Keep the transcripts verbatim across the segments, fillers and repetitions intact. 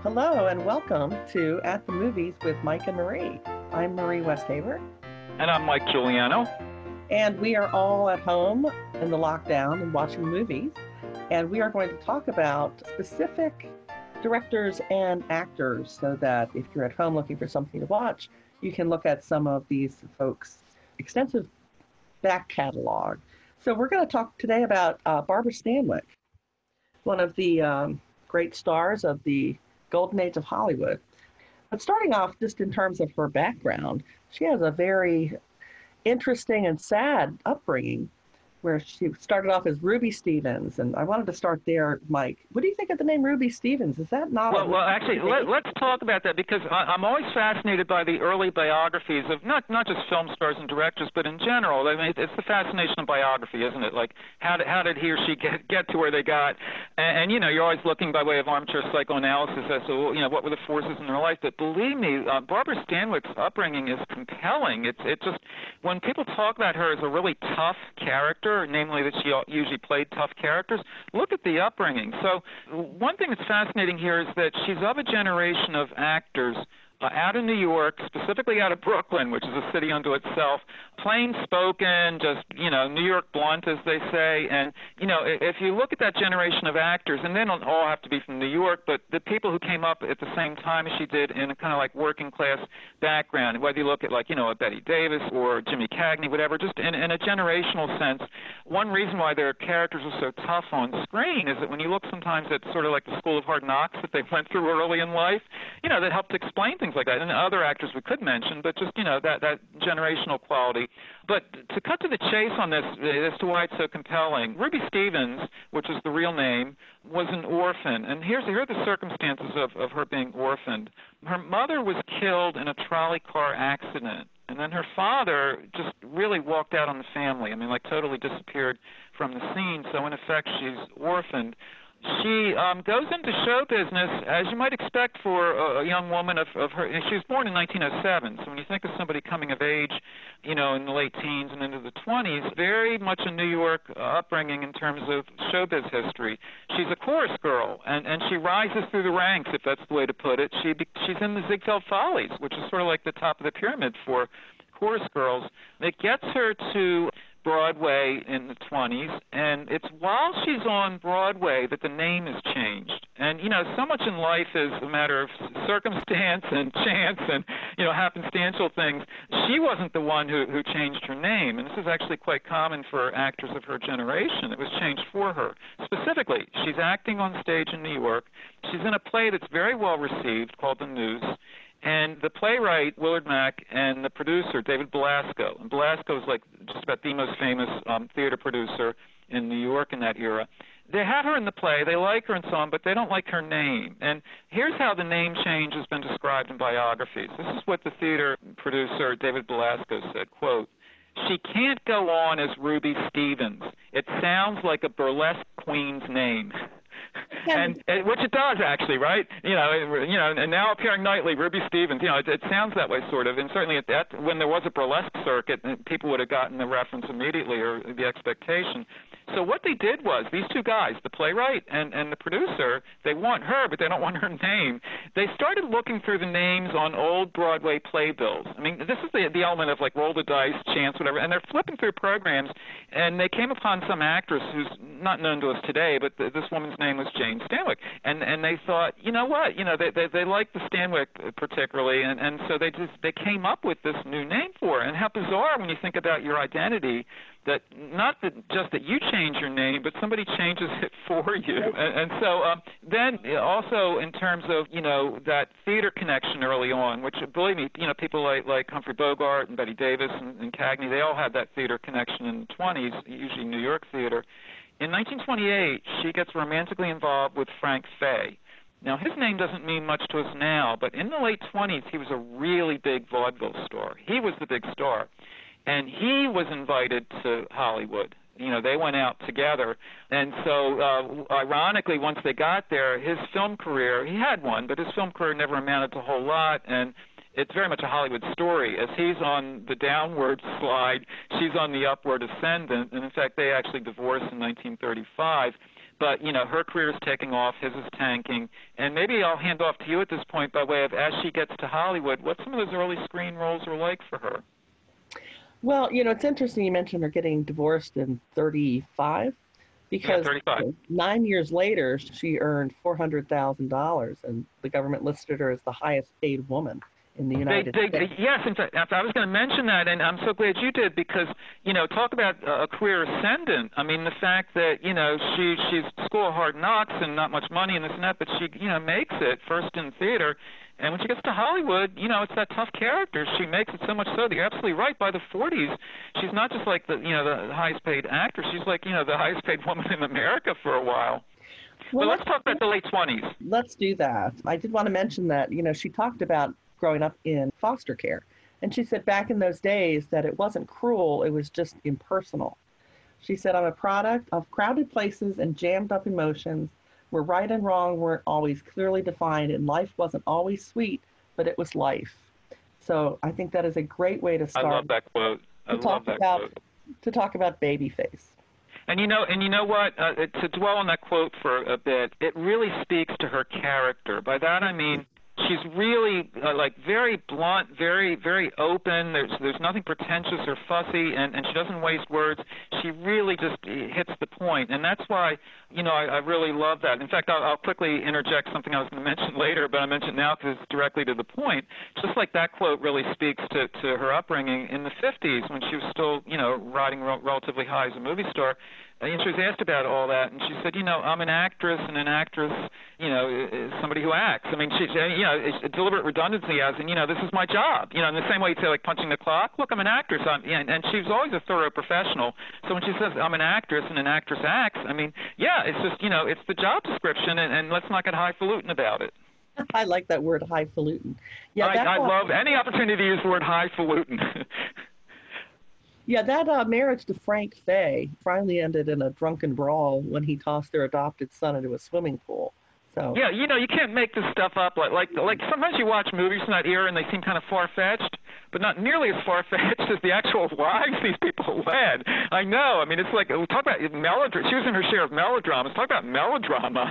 Hello and welcome to At the Movies with Mike and Marie. I'm Marie Westhaver. And I'm Mike Giuliano. And we are all at home in the lockdown and watching movies. And we are going to talk about specific directors and actors so that if you're at home looking for something to watch, you can look at some of these folks' extensive back catalog. So we're going to talk today about uh, Barbara Stanwyck, one of the um, great stars of the golden age of Hollywood. But starting off just in terms of her background, she has a very interesting and sad upbringing where she started off as Ruby Stevens. And I wanted to start there, Mike. What do you think of the name Ruby Stevens? Is that not... Well, well actually, let, let's talk about that because I, I'm always fascinated by the early biographies of not not just film stars and directors, but in general. I mean, it's the fascination of biography, isn't it? Like, how did, how did he or she get, get to where they got? And, and, you know, you're always looking by way of armchair psychoanalysis as to, you know, what were the forces in their life. But believe me, uh, Barbara Stanwyck's upbringing is compelling. It's it just, when people talk about her as a really tough character, namely that she usually played tough characters, look at the upbringing. So one thing that's fascinating here is that she's of a generation of actors Uh, out of New York, specifically out of Brooklyn, which is a city unto itself, plain spoken, just, you know, New York blunt, as they say. And, you know, if you look at that generation of actors, and they don't all have to be from New York, but the people who came up at the same time as she did in a kind of like working class background, whether you look at like, you know, a Betty Davis or Jimmy Cagney, whatever, just in, in a generational sense, one reason why their characters are so tough on screen is that when you look sometimes at sort of like the School of Hard Knocks that they went through early in life, you know, that helped explain things like that. And other actors we could mention, but just, you know, that, that generational quality. But to cut to the chase on this as to why it's so compelling, Ruby Stevens, which is the real name, was an orphan. And here's, here are the circumstances of, of her being orphaned. Her mother was killed in a trolley car accident. And then her father just really walked out on the family. I mean, like totally disappeared from the scene. So in effect, she's orphaned. She um, goes into show business, as you might expect for a, a young woman of, of her. She was born in nineteen oh seven, so when you think of somebody coming of age, you know, in the late teens and into the twenties, very much a New York uh, upbringing in terms of showbiz history. She's a chorus girl, and, and she rises through the ranks, if that's the way to put it. She She's in the Ziegfeld Follies, which is sort of like the top of the pyramid for chorus girls. It gets her to Broadway in the twenties, and it's while she's on Broadway that the name has changed. And, you know, so much in life is a matter of circumstance and chance and, you know, happenstantial things. She wasn't the one who, who changed her name, and this is actually quite common for actors of her generation. It was changed for her. Specifically, she's acting on stage in New York. She's in a play that's very well received called The Noose. And the playwright, Willard Mack, and the producer, David Belasco, and Belasco is like just about the most famous um, theater producer in New York in that era. They have her in the play, they like her and so on, but they don't like her name. And here's how the name change has been described in biographies. This is what the theater producer, David Belasco, said, quote, "She can't go on as Ruby Stevens. It sounds like a burlesque queen's name." And, and which it does actually, right? You know, it, you know, and now appearing nightly, Ruby Stevens. You know, it, it sounds that way sort of. And certainly at that, when there was a burlesque circuit, people would have gotten the reference immediately or the expectation. So what they did was these two guys, the playwright and, and the producer, they want her, but they don't want her name. They started looking through the names on old Broadway playbills. I mean, this is the, the element of like roll the dice, chance, whatever. And they're flipping through programs, and they came upon some actress who's not known to us today, but th- this woman's name was Jane Stanwyck. And and they thought, you know what, you know, they they, they liked the Stanwyck particularly, and, and so they just they came up with this new name for her. And how bizarre when you think about your identity, that not that just that you change your name, but somebody changes it for you. And, and so um, then also in terms of, you know, that theater connection early on, which believe me, you know, people like, like Humphrey Bogart and Betty Davis and, and Cagney, they all had that theater connection in the twenties, usually New York theater. In nineteen twenty-eight, she gets romantically involved with Frank Fay. Now, his name doesn't mean much to us now, but in the late twenties, he was a really big vaudeville star. He was the big star. And he was invited to Hollywood. You know, they went out together. And so, uh, ironically, once they got there, his film career, he had one, but his film career never amounted to a whole lot. And it's very much a Hollywood story. As he's on the downward slide, she's on the upward ascendant. And, in fact, they actually divorced in nineteen thirty-five. but, you know, her career is taking off, his is tanking. And maybe I'll hand off to you at this point by way of, as she gets to Hollywood, what some of those early screen roles were like for her. Well, you know, it's interesting you mentioned her getting divorced in thirty-five, because yeah, thirty-five. nine years later, she earned four hundred thousand dollars, and the government listed her as the highest paid woman in the United they, they, States. Yes, in fact, I was going to mention that, and I'm so glad you did, because, you know, talk about a career ascendant. I mean, the fact that, you know, she she's school of hard knocks and not much money and this and that, but she, you know, makes it first in theater. And when she gets to Hollywood, you know, it's that tough character. She makes it so much so that you're absolutely right. By the forties, she's not just like the, you know, the highest paid actress. She's like, you know, the highest paid woman in America for a while. Well, but let's talk about the late twenties. Let's do that. I did want to mention that, you know, she talked about growing up in foster care. And she said back in those days that it wasn't cruel, it was just impersonal. She said, I'm a product of crowded places and jammed up emotions, where right and wrong weren't always clearly defined, and life wasn't always sweet, but it was life. So I think that is a great way to start. I love that quote. I to love talk that about, quote. To talk about Babyface. And you know, and you know what? Uh, to dwell on that quote for a bit, it really speaks to her character. By that I mean, she's really uh, like very blunt, very, very open. There's there's nothing pretentious or fussy, and, and she doesn't waste words. She really just hits the point, and that's why, you know, I, I really love that. In fact, I'll, I'll quickly interject something I was going to mention later, but I mention it now because it's directly to the point. Just like that quote really speaks to, to her upbringing in the fifties when she was still, you know, riding re- relatively high as a movie star. And she was asked about all that, and she said, you know, I'm an actress, and an actress, you know, is somebody who acts. I mean, she, you know, it's a deliberate redundancy as in, you know, this is my job. You know, in the same way you'd say, like, punching the clock, look, I'm an actress. I'm, and, and she was always a thorough professional. So when she says, I'm an actress, and an actress acts, I mean, yeah, it's just, you know, it's the job description, and, and let's not get highfalutin about it. I like that word, highfalutin. Yeah, I, I love any opportunity to use the word highfalutin. Yeah, that uh, marriage to Frank Fay finally ended in a drunken brawl when he tossed their adopted son into a swimming pool. So yeah, you know, you can't make this stuff up. Like, like, like sometimes you watch movies from that era and they seem kind of far-fetched, but not nearly as far-fetched as the actual lives these people led. I know. I mean, it's like we talk about melodrama. She was in her share of melodramas. Talk about melodrama.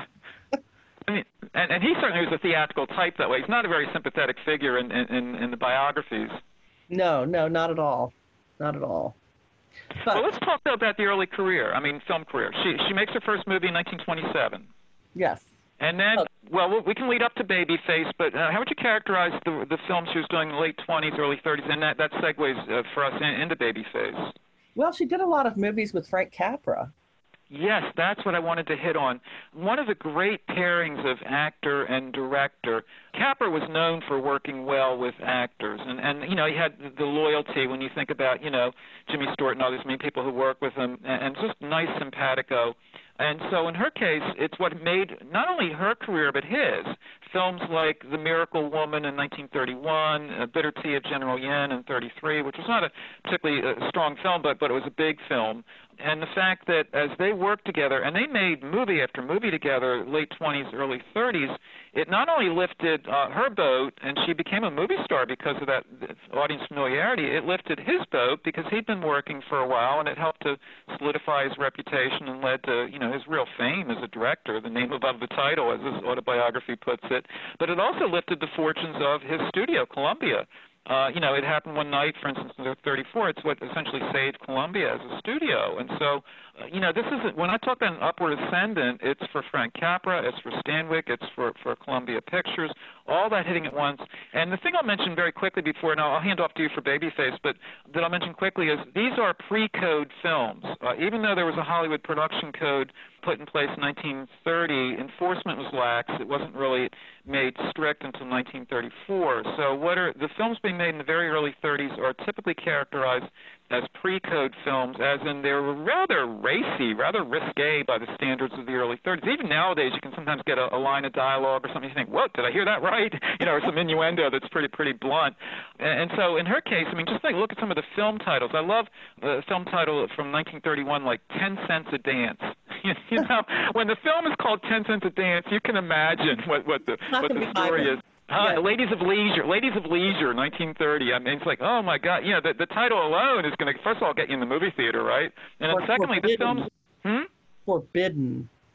I mean, and, and he certainly was a theatrical type that way. He's not a very sympathetic figure in, in, in the biographies. No, no, not at all. Not at all. But, well, let's talk though about the early career. I mean, film career. She she makes her first movie in nineteen twenty-seven. Yes. And then, oh. well, we can lead up to Babyface, but uh, how would you characterize the the film she was doing in the late twenties, early thirties, and that that segues uh, for us in, into Babyface? Well, she did a lot of movies with Frank Capra. Yes, that's what I wanted to hit on. One of the great pairings of actor and director. Capra was known for working well with actors, and, and you know, he had the loyalty when you think about, you know, Jimmy Stewart and others, I mean, people who work with him, and, and just nice simpatico. And so in her case, it's what made not only her career, but his. Films like The Miracle Woman in nineteen thirty-one, uh, Bitter Tea of General Yin in thirty-three, which was not a particularly uh, strong film, but, but it was a big film. And the fact that as they worked together, and they made movie after movie together, late twenties, early thirties, it not only lifted uh, her boat, and she became a movie star because of that audience familiarity, it lifted his boat because he'd been working for a while, and it helped to solidify his reputation and led to, you know, his real fame as a director, the name above the title, as his autobiography puts it. But it also lifted the fortunes of his studio, Columbia. Uh, you know, it happened one night, for instance, in thirty-four. It's what essentially saved Columbia as a studio. And so, uh, you know, this is, when I talk about an upward ascendant, it's for Frank Capra, it's for Stanwyck, it's for, for Columbia Pictures, all that hitting at once. And the thing I'll mention very quickly before, and I'll hand off to you for Babyface, but that I'll mention quickly is these are pre-code films. Uh, even though there was a Hollywood production code put in place in nineteen thirty, enforcement was lax. It wasn't really made strict until nineteen thirty-four. So what are the films being made in the very early thirties are typically characterized as pre-code films, as in they were rather racy, rather risque by the standards of the early thirties. Even nowadays, you can sometimes get a, a line of dialogue or something, you think, what, did I hear that right? You know, or some innuendo that's pretty, pretty blunt. And, and so in her case, I mean, just like, look at some of the film titles. I love the film title from nineteen thirty-one, like ten cents a Dance. You know, when the film is called ten cents a Dance, you can imagine what, what the, what the story is. Uh, yeah. Ladies of Leisure, Ladies of Leisure, nineteen thirty. I mean, it's like, oh my God, you know, the, the title alone is going to, first of all, get you in the movie theater, right? And or then secondly, forbidden. the film's, hmm? Forbidden.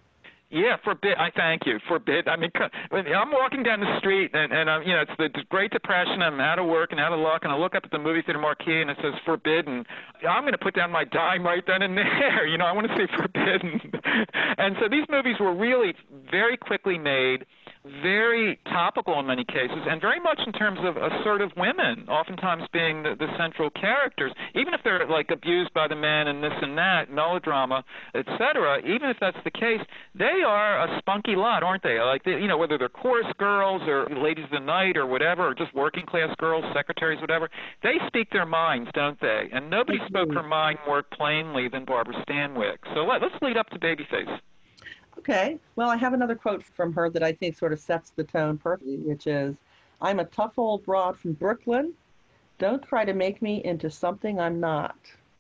Yeah, forbid. I thank you. Forbid. I mean, I'm walking down the street, and, and I'm, you know, it's the Great Depression. I'm out of work and out of luck, and I look up at the movie theater marquee, and it says forbidden. I'm going to put down my dime right then and there. You know, I want to see forbidden. And so these movies were really very quickly made, very topical in many cases, and very much in terms of assertive women, oftentimes being the, the central characters, even if they're like abused by the men and this and that, melodrama, et cetera. Even if that's the case, they are a spunky lot, aren't they? Like, they, you know, whether they're chorus girls or ladies of the night or whatever, or just working class girls, secretaries, whatever, they speak their minds, don't they? And nobody mm-hmm. spoke her mind more plainly than Barbara Stanwyck. So let, let's lead up to Babyface. Okay. Well, I have another quote from her that I think sort of sets the tone perfectly, which is, "I'm a tough old broad from Brooklyn. Don't try to make me into something I'm not."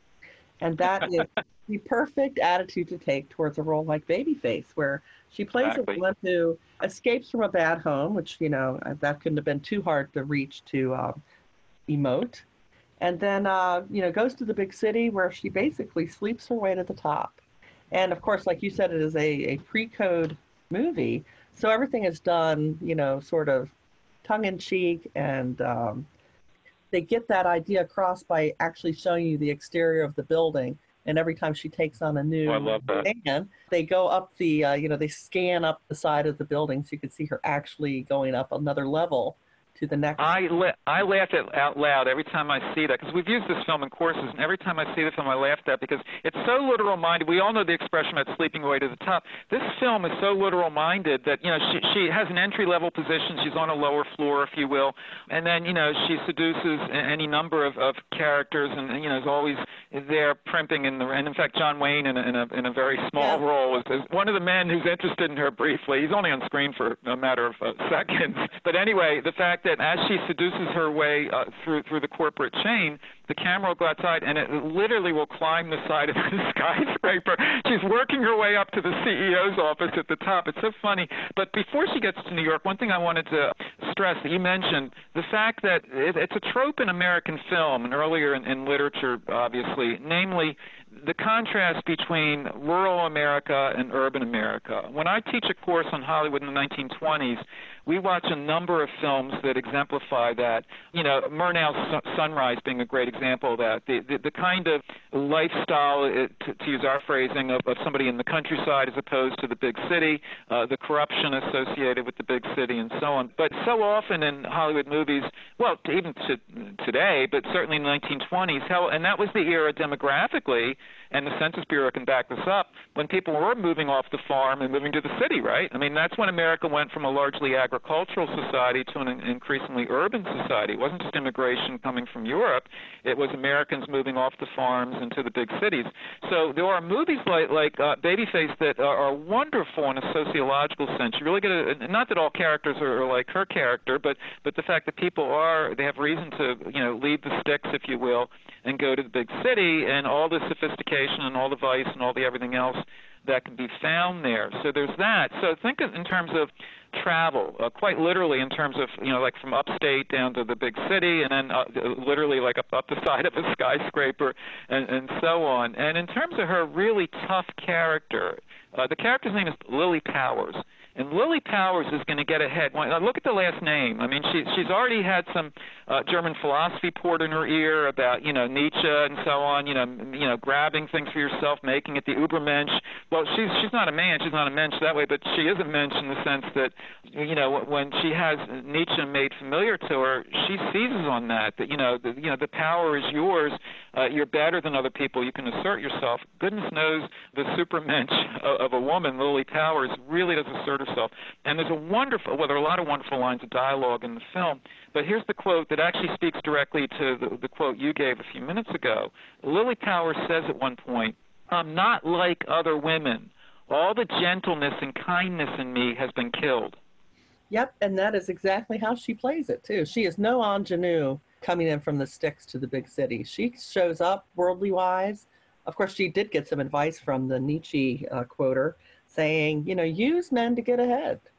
And that is the perfect attitude to take towards a role like Babyface, where she plays exactly. a woman who escapes from a bad home, which, you know, that couldn't have been too hard to reach to um, emote. And then, uh, you know, goes to the big city where she basically sleeps her way to the top. And of course, like you said, it is a, a pre-code movie. So everything is done, you know, sort of tongue-in-cheek, and um, they get that idea across by actually showing you the exterior of the building. And every time she takes on a new oh, I love that. scan, they go up the, uh, you know, they scan up the side of the building so you can see her actually going up another level to the next. I, la- I laugh it out loud every time I see that, because we've used this film in courses, and every time I see the film I laugh at that, because it's so literal-minded. We all know the expression about sleeping away to the top. This film is so literal-minded that, you know, she, she has an entry-level position. She's on a lower floor, if you will, and then, you know, she seduces any number of, of characters, and, you know, is always there primping in the, and in fact, John Wayne in a, in a, in a very small yeah. role is, is one of the men who's interested in her briefly. He's only on screen for a matter of uh, seconds. But anyway, the fact that as she seduces her way uh, through through the corporate chain, the camera will go outside and it literally will climb the side of the skyscraper. She's working her way up to the C E O's office at the top. It's so funny. But before she gets to New York, one thing I wanted to stress that you mentioned, the fact that it, it's a trope in American film and earlier in, in literature, obviously, namely the contrast between rural America and urban America. When I teach a course on Hollywood in the nineteen twenties, we watch a number of films that exemplify that. You know, Murnau's Sunrise being a great example of that. The, the, the kind of lifestyle, uh, to, to use our phrasing, of, of somebody in the countryside as opposed to the big city, uh, the corruption associated with the big city and so on. But so often in Hollywood movies, well, even to today, but certainly in the nineteen twenties, hell, and that was the era demographically, and the Census Bureau can back this up, when people were moving off the farm and moving to the city, right? I mean, that's when America went from a largely agricultural society to an increasingly urban society. It wasn't just immigration coming from Europe. It was Americans moving off the farms into the big cities. So there are movies like, like uh, Babyface that are, are wonderful in a sociological sense. You really get a, not that all characters are, are like her character, but, but the fact that people are, they have reason to, you know, leave the sticks, if you will, and go to the big city, and all the sophistication and all the vice and all the everything else that can be found there. So there's that. So think of, in terms of travel, uh, quite literally in terms of, you know, like from upstate down to the big city, and then uh, literally like up, up the side of a skyscraper, and, and so on. And in terms of her really tough character, uh, the character's name is Lily Powers. And Lily Powers is going to get ahead. When, uh, look at the last name. I mean, she, she's already had some uh, German philosophy poured in her ear about, you know, Nietzsche and so on. You know, you know, grabbing things for yourself, making it the Ubermensch. Well, she's she's not a man. She's not a mensch that way, but she is a mensch in the sense that, you know, when she has Nietzsche made familiar to her, she seizes on that. That you know, the, you know, the power is yours. Uh, you're better than other people. You can assert yourself. Goodness knows the supermensch of, of a woman, Lily Powers, really does assert herself. And there's a wonderful, well, there are a lot of wonderful lines of dialogue in the film, but here's the quote that actually speaks directly to the, the quote you gave a few minutes ago. Lily Powers says at one point, "I'm not like other women. All the gentleness and kindness in me has been killed." Yep, and that is exactly how she plays it, too. She is no ingenue coming in from the sticks to the big city. She shows up worldly-wise. Of course, she did get some advice from the Nietzsche uh, quoter, saying, you know, use men to get ahead.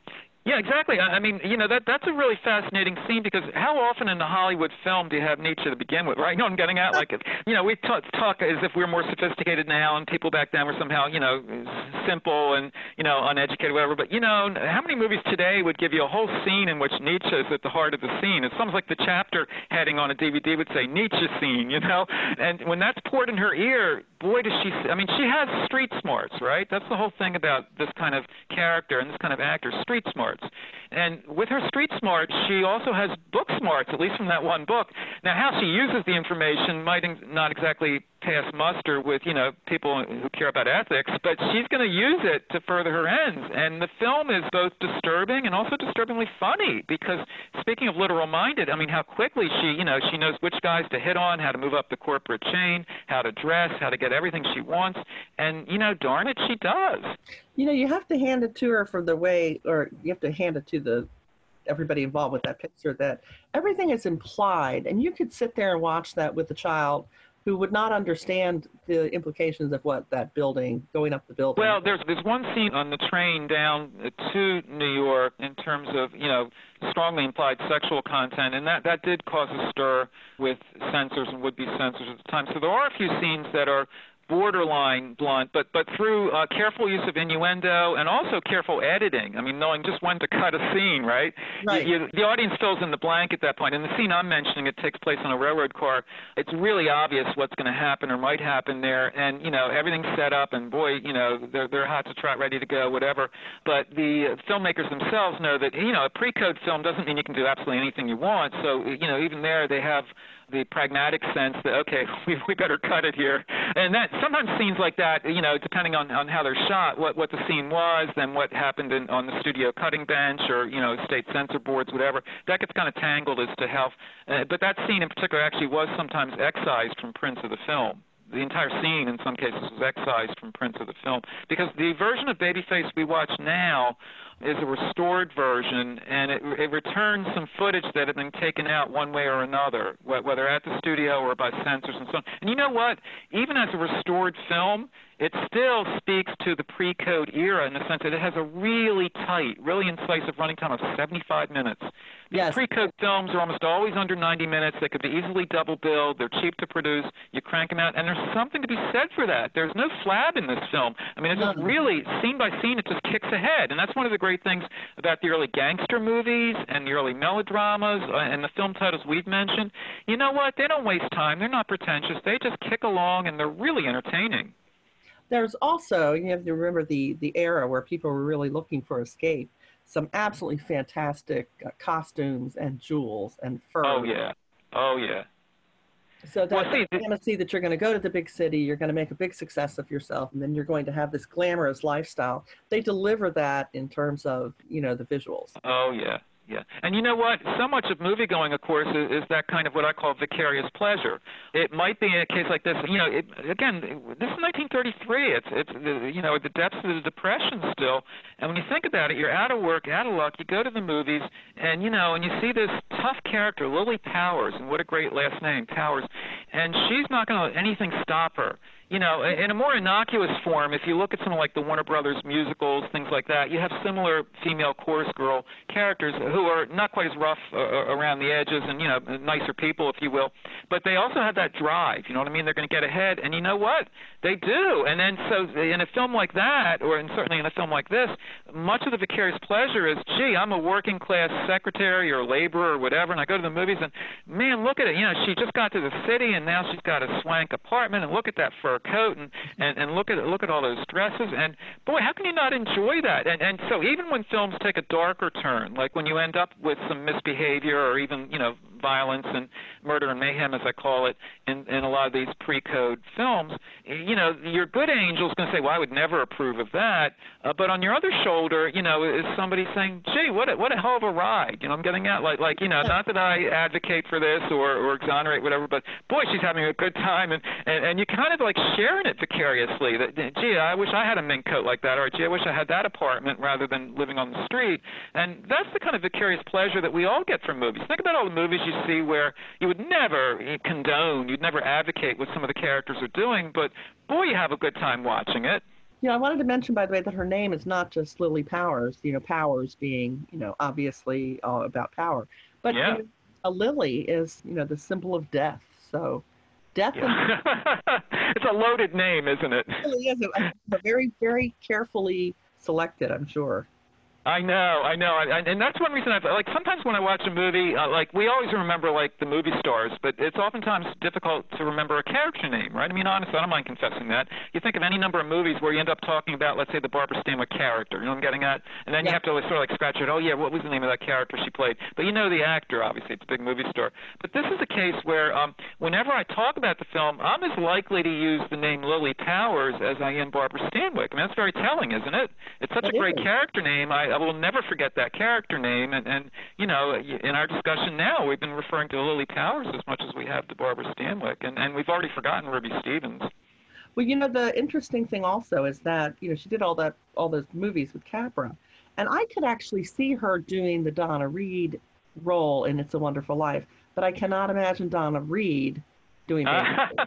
Yeah, exactly. I I mean, you know, that that's a really fascinating scene because how often in the Hollywood film do you have Nietzsche to begin with, right? You know what I'm getting at? Like, you know, we talk, talk as if we're more sophisticated now, and people back then were somehow, you know, simple and, you know, uneducated, whatever. But, you know, how many movies today would give you a whole scene in which Nietzsche is at the heart of the scene? It's almost like the chapter heading on a D V D would say Nietzsche scene, you know? And when that's poured in her ear, boy, does she, I mean, she has street smarts, right? That's the whole thing about this kind of character and this kind of actor, street smarts. And with her street smarts, she also has book smarts, at least from that one book. Now, how she uses the information might not exactly pass muster with, you know, people who care about ethics, but she's going to use it to further her ends. And the film is both disturbing and also disturbingly funny because, speaking of literal-minded, I mean, how quickly she, you know, she knows which guys to hit on, how to move up the corporate chain, how to dress, how to get everything she wants. And, you know, darn it, she does. You know, you have to hand it to her for the way, or you have to hand it to the everybody involved with that picture, that everything is implied. And you could sit there and watch that with a child who would not understand the implications of what that building, going up the building. Well, there's there's one scene on the train down to New York in terms of, you know, strongly implied sexual content, and that, that did cause a stir with censors and would-be censors at the time. So there are a few scenes that are borderline blunt, but but through uh, careful use of innuendo and also careful editing. I mean, knowing just when to cut a scene, right? Right. You, you, the audience fills in the blank at that point. And the scene I'm mentioning, it takes place on a railroad car. It's really obvious what's going to happen or might happen there, and you know everything's set up, and boy, you know they're they're hot to trot, ready to go, whatever. But the filmmakers themselves know that you know a pre-code film doesn't mean you can do absolutely anything you want. So you know even there they have the pragmatic sense that, okay, we, we better cut it here. And that sometimes scenes like that, you know, depending on, on how they're shot, what, what the scene was, then what happened in, on the studio cutting bench or, you know, state censor boards, whatever, that gets kind of tangled as to how, uh, but that scene in particular actually was sometimes excised from prints of the film. The entire scene, in some cases, was excised from prints of the film. Because the version of Babyface we watch now is a restored version, and it, it returns some footage that had been taken out one way or another, whether at the studio or by censors and so on. And you know what? Even as a restored film, it still speaks to the pre-code era in the sense that it has a really tight, really incisive running time of seventy-five minutes. These yes. pre-code films are almost always under ninety minutes. They could be easily double-billed. They're cheap to produce. You crank them out, and there's something to be said for that. There's no flab in this film. I mean, it's just really, scene by scene, it just kicks ahead. And that's one of the great things about the early gangster movies and the early melodramas uh, and the film titles we've mentioned. You know what? They don't waste time. They're not pretentious. They just kick along, and they're really entertaining. There's also, you have to remember the, the era where people were really looking for escape. Some absolutely fantastic uh, costumes and jewels and fur. Oh, yeah. Oh, yeah. So that's well, see, a fantasy that you're going to go to the big city, you're going to make a big success of yourself, and then you're going to have this glamorous lifestyle. They deliver that in terms of, you know, the visuals. Oh, yeah. Yeah, and you know what? So much of movie-going, of course, is, is that kind of what I call vicarious pleasure. It might be a case like this. You know, it, again, this is nineteen thirty-three. It's, it's you know, at the depths of the Depression still. And when you think about it, you're out of work, out of luck. You go to the movies, and you know, and you see this tough character, Lily Powers, and what a great last name, Powers. And she's not going to let anything stop her. You know, in a more innocuous form, if you look at something like the Warner Brothers musicals, things like that, you have similar female chorus girl characters who are not quite as rough uh, around the edges and, you know, nicer people, if you will. But they also have that drive, you know what I mean? They're going to get ahead, and you know what? They do. And then so in a film like that, or in, certainly in a film like this, much of the vicarious pleasure is, gee, I'm a working-class secretary or laborer or whatever, and I go to the movies, and, man, look at it. You know, she just got to the city, and now she's got a swank apartment, and look at that fur coat, and, and, and look at look at all those dresses, and boy, how can you not enjoy that? And and so even when films take a darker turn, like when you end up with some misbehavior or even, you know, violence and murder and mayhem, as I call it, in, in a lot of these pre-code films, you know, your good angel's going to say, well, I would never approve of that. Uh, but on your other shoulder, you know, is somebody saying, gee, what a, what a hell of a ride. You know, I'm getting out, like, like you know, not that I advocate for this or, or exonerate whatever, but boy, she's having a good time. And, and, and you kind of like sharing it vicariously. That, gee, I wish I had a mink coat like that, or gee, I wish I had that apartment rather than living on the street. And that's the kind of vicarious pleasure that we all get from movies. Think about all the movies you see where you would never condone, you'd never advocate what some of the characters are doing, but boy, you have a good time watching it. You know, I wanted to mention, by the way, that her name is not just Lily Powers, you know, Powers being, you know, obviously all about power. But, you Yeah. know, a lily is, you know, the symbol of death. So death and Yeah. It's a loaded name, isn't it? really is a, a very, very carefully selected, I'm sure. I know, I know, I, and that's one reason I like. Sometimes when I watch a movie, uh, like we always remember like the movie stars, but it's oftentimes difficult to remember a character name, right? I mean, honestly, I don't mind confessing that. You think of any number of movies where you end up talking about, let's say, the Barbara Stanwyck character. You know what I'm getting at? And then Yeah. you have to like, sort of like scratch it. Oh yeah, what was the name of that character she played? But you know the actor, obviously, it's a big movie star. But this is a case where um, whenever I talk about the film, I'm as likely to use the name Lily Powers as I am Barbara Stanwyck. I mean, that's very telling, isn't it? It's such It a great is. character name. I, I will never forget that character name, and, and you know, in our discussion now, we've been referring to Lily Powers as much as we have to Barbara Stanwyck, and, and we've already forgotten Ruby Stevens. Well, you know, the interesting thing also is that, you know, she did all that, all those movies with Capra. And I could actually see her doing the Donna Reed role in It's a Wonderful Life, but I cannot imagine Donna Reed doing that.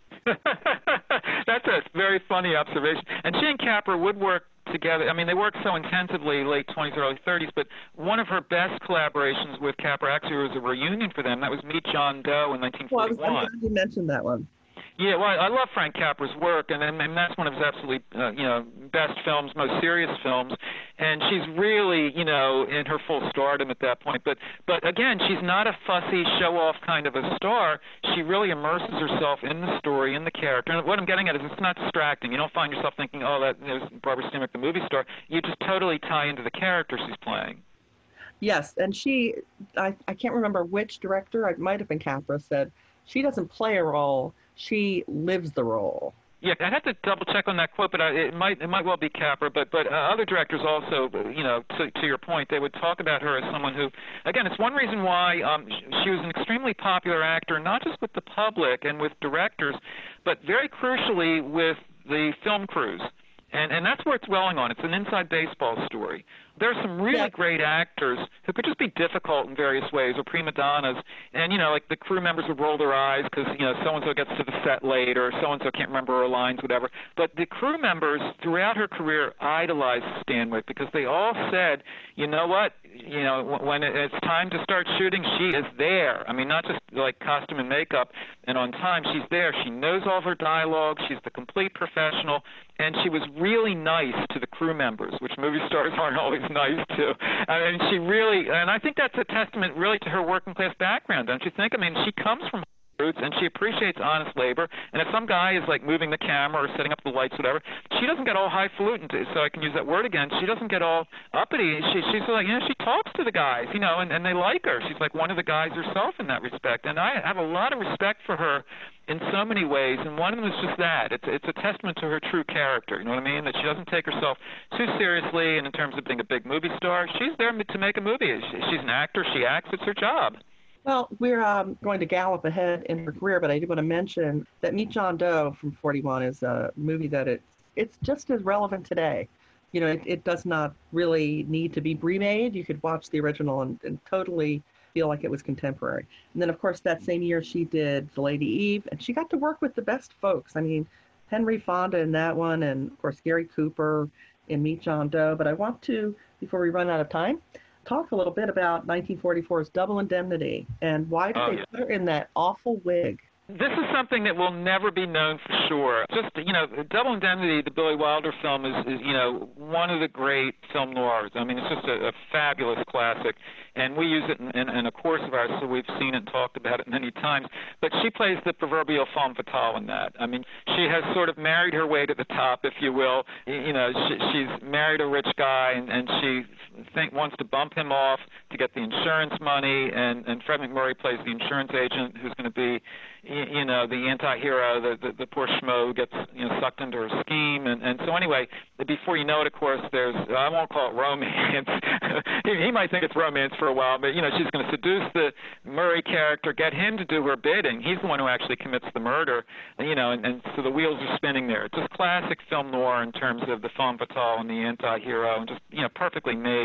That's a very funny observation. And she and Capra would work together. I mean, they worked so intensively, late twenties, early thirties, but one of her best collaborations with Capra actually was a reunion for them. That was Meet John Doe in nineteen forty-one. Well, I was, I'm glad you mentioned that one. Yeah, well, I love Frank Capra's work, and, and, and that's one of his absolutely, uh, you know, best films, most serious films. And she's really, you know, in her full stardom at that point. But, but again, she's not a fussy, show-off kind of a star. She really immerses herself in the story, in the character. And what I'm getting at is it's not distracting. You don't find yourself thinking, oh, that is Barbara Stanwyck, the movie star. You just totally tie into the character she's playing. Yes, and she, I, I can't remember which director, it might have been Capra, said she doesn't play a role, she lives the role. Yeah, I have to double check on that quote, but I, it might it might well be Capra. But but uh, other directors also, you know, to, to your point, they would talk about her as someone who, again, it's one reason why um, she was an extremely popular actor, not just with the public and with directors, but very crucially with the film crews. And and that's where it's dwelling on. It's an inside baseball story. There are some really Yeah. great actors who could just be difficult in various ways, or prima donnas, and you know, like the crew members would roll their eyes because you know so and so gets to the set late, or so and so can't remember her lines, whatever. But the crew members throughout her career idolized Stanwyck because they all said, you know what, you know, when it's time to start shooting, she is there. I mean, not just like costume and makeup and on time. She's there. She knows all of her dialogue. She's the complete professional. And she was really nice to the crew members, which movie stars aren't always nice to. I mean, she really, and I think that's a testament really to her working class background, don't you think? I mean, she comes from roots and she appreciates honest labor. And if some guy is like moving the camera or setting up the lights, whatever, she doesn't get all highfalutin, so I can use that word again. She doesn't get all uppity. She, she's like, you know, she talks to the guys, you know, and, and they like her. She's like one of the guys herself in that respect. And I have a lot of respect for her in so many ways, and one of them is just that. It's it's a testament to her true character, you know what I mean? That she doesn't take herself too seriously, and in terms of being a big movie star, she's there to make a movie. She's an actor. She acts. It's her job. Well, we're um, going to gallop ahead in her career, but I do want to mention that Meet John Doe from forty-one is a movie that it, it's just as relevant today. You know, it, it does not really need to be remade. You could watch the original and, and totally feel like it was contemporary. And then, of course, that same year she did The Lady Eve, and she got to work with the best folks. I mean, Henry Fonda in that one, and, of course, Gary Cooper in Meet John Doe. But I want to, before we run out of time, talk a little bit about nineteen forty-four's Double Indemnity and why did Oh, they yeah. put her in that awful wig? This is something that will never be known for sure. Just, you know, Double Indemnity, the Billy Wilder film, is, is you know, one of the great film noirs. I mean, it's just a, a fabulous classic, and we use it in, in, in a course of ours, so we've seen it and talked about it many times. But she plays the proverbial femme fatale in that. I mean, she has sort of married her way to the top, if you will. You know, she, she's married a rich guy, and, and she think, wants to bump him off to get the insurance money, and, and Fred MacMurray plays the insurance agent who's going to be, you know, the anti-hero, the, the, the poor schmo who gets, you know, sucked into her scheme. And, and so anyway, before you know it, of course, there's, I won't call it romance. he, he might think it's romance for a while, but, you know, she's going to seduce the Murray character, get him to do her bidding. He's the one who actually commits the murder, you know, and, and so the wheels are spinning there. It's just classic film noir in terms of the femme fatale and the anti-hero, and just, you know, perfectly made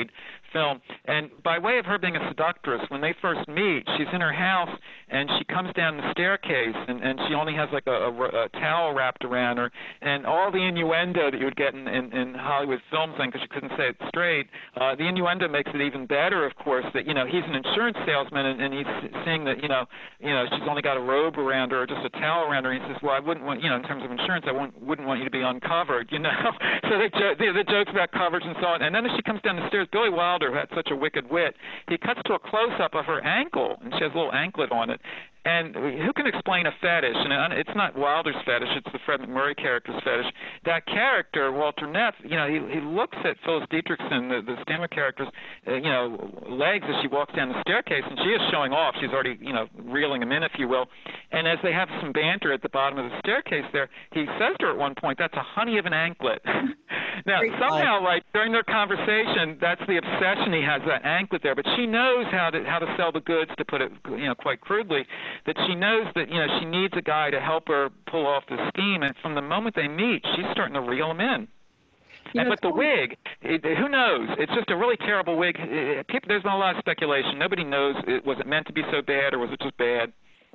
film. And by way of her being a seductress, when they first meet, she's in her house and she comes down the staircase, and, and she only has like a, a, a towel wrapped around her, and all the innuendo that you would get in, in, in Hollywood films, because you couldn't say it straight, uh, the innuendo makes it even better, of course, that, you know, he's an insurance salesman, and, and he's seeing that, you know, you know, she's only got a robe around her or just a towel around her, and he says, well, I wouldn't want, you know, in terms of insurance, I wouldn't, wouldn't want you to be uncovered, you know. So they jo- the, the jokes about coverage and so on. And then as she comes down the stairs, Billy Wilder, who had such a wicked wit, he cuts to a close-up of her ankle, and she has a little anklet on it. And who can explain a fetish? And it's not Wilder's fetish, it's the Fred MacMurray character's fetish. That character, Walter Neff, you know, he, he looks at Phyllis Dietrichson, the, the Stammer character's, uh, you know, legs as she walks down the staircase, and she is showing off. She's already, you know, reeling him in, if you will. And as they have some banter at the bottom of the staircase there, he says to her at one point, that's a honey of an anklet. Now, somehow, like, during their conversation, that's the obsession he has, that anklet there. But she knows how to how to sell the goods, to put it, you know, quite crudely, that she knows that, you know, she needs a guy to help her pull off the scheme. And from the moment they meet, she's starting to reel him in. And, but the wig, it, who knows? It's just a really terrible wig. It, people, there's been a lot of speculation. Nobody knows, it, was it meant to be so bad, or was it just bad?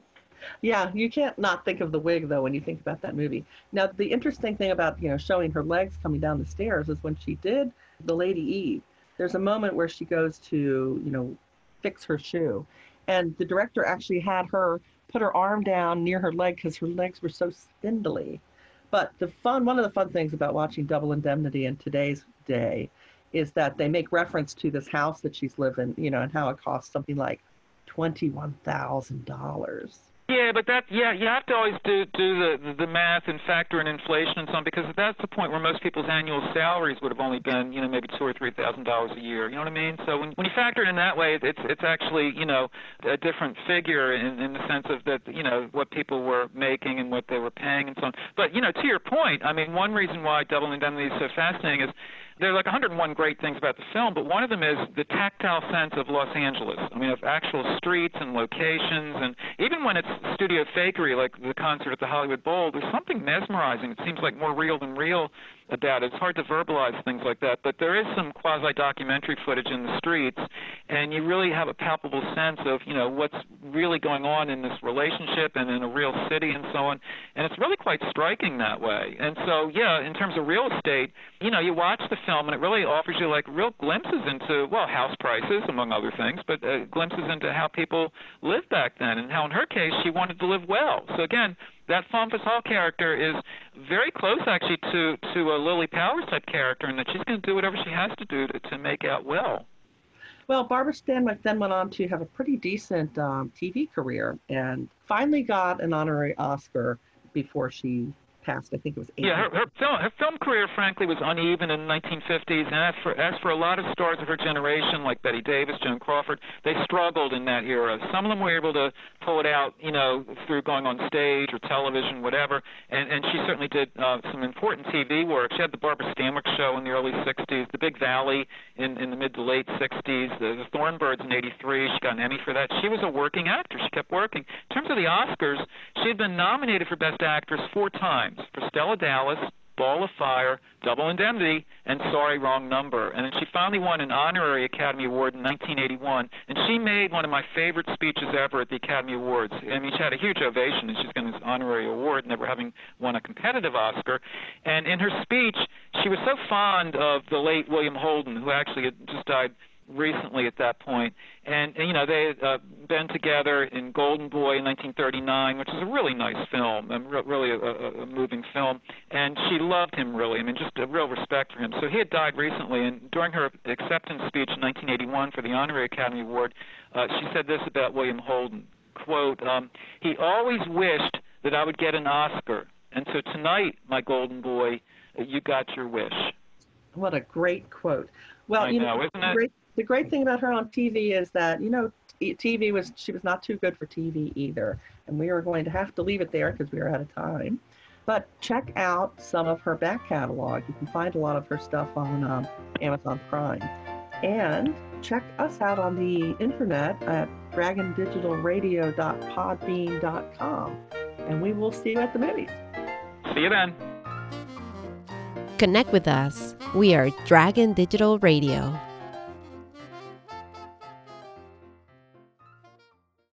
Yeah, you can't not think of the wig, though, when you think about that movie. Now, the interesting thing about, you know, showing her legs coming down the stairs is when she did The Lady Eve, there's a moment where she goes to, you know, fix her shoe. And the director actually had her put her arm down near her leg because her legs were so spindly. But the fun, one of the fun things about watching Double Indemnity in today's day is that they make reference to this house that she's lived in, you know, and how it costs something like twenty-one thousand dollars. Yeah, but that yeah, you have to always do do the the math and factor in inflation and so on, because that's the point where most people's annual salaries would have only been, you know, maybe two or three thousand dollars a year. You know what I mean? So when when you factor it in that way, it's it's actually, you know, a different figure in in the sense of that, you know, what people were making and what they were paying and so on. But, you know, to your point, I mean, one reason why Double Indemnity is so fascinating is there are like one hundred and one great things about the film, but one of them is the tactile sense of Los Angeles. I mean, of actual streets and locations, and even when it's studio fakery, like the concert at the Hollywood Bowl, there's something mesmerizing. It seems like more real than real about it. It's hard to verbalize things like that, but there is some quasi-documentary footage in the streets, and you really have a palpable sense of, you know, what's really going on in this relationship and in a real city and so on, and it's really quite striking that way. And so, yeah, in terms of real estate, you know, you watch the film, and it really offers you, like, real glimpses into, well, house prices, among other things, but uh, glimpses into how people lived back then, and how, in her case, she wanted to live well. So, again, that femme fatale character is very close, actually, to, to a Lily Powers type character, in that she's going to do whatever she has to do to, to make out well. Well, Barbara Stanwyck then went on to have a pretty decent um, T V career and finally got an honorary Oscar before she passed. I think it was eight. Yeah, her, her, film, her film career, frankly, was uneven in the nineteen fifties, and as for, as for a lot of stars of her generation, like Bette Davis, Joan Crawford, they struggled in that era. Some of them were able to pull it out, you know, through going on stage or television, whatever, and, and she certainly did uh, some important T V work. She had the Barbara Stanwyck Show in the early sixties, The Big Valley in, in the mid to late sixties, the, the Thornbirds in eighty-three. She got an Emmy for that. She was a working actor. She kept working. In terms of the Oscars, she had been nominated for Best Actress four times, for Stella Dallas, Ball of Fire, Double Indemnity, and Sorry, Wrong Number. And then she finally won an honorary Academy Award in nineteen eighty-one, and she made one of my favorite speeches ever at the Academy Awards. I mean, she had a huge ovation, and she's getting this honorary award, never having won a competitive Oscar. And in her speech, she was so fond of the late William Holden, who actually had just died recently at that point. And, and you know, they had uh, been together in Golden Boy in nineteen thirty-nine, which is a really nice film, and re- really a, a, a moving film. And she loved him, really. I mean, just a real respect for him. So he had died recently, and during her acceptance speech in nineteen eighty-one for the Honorary Academy Award, uh, she said this about William Holden, quote, um, "He always wished that I would get an Oscar, and so tonight, my Golden Boy, uh, you got your wish." What a great quote. Well, I you know, know, isn't it? great, the great thing about her on T V is that, you know, T V was, she was not too good for T V either. And we are going to have to leave it there because we are out of time. But check out some of her back catalog. You can find a lot of her stuff on um, Amazon Prime. And check us out on the internet at dragon digital radio dot podbean dot com. And we will see you at the movies. See you then. Connect with us. We are Dragon Digital Radio.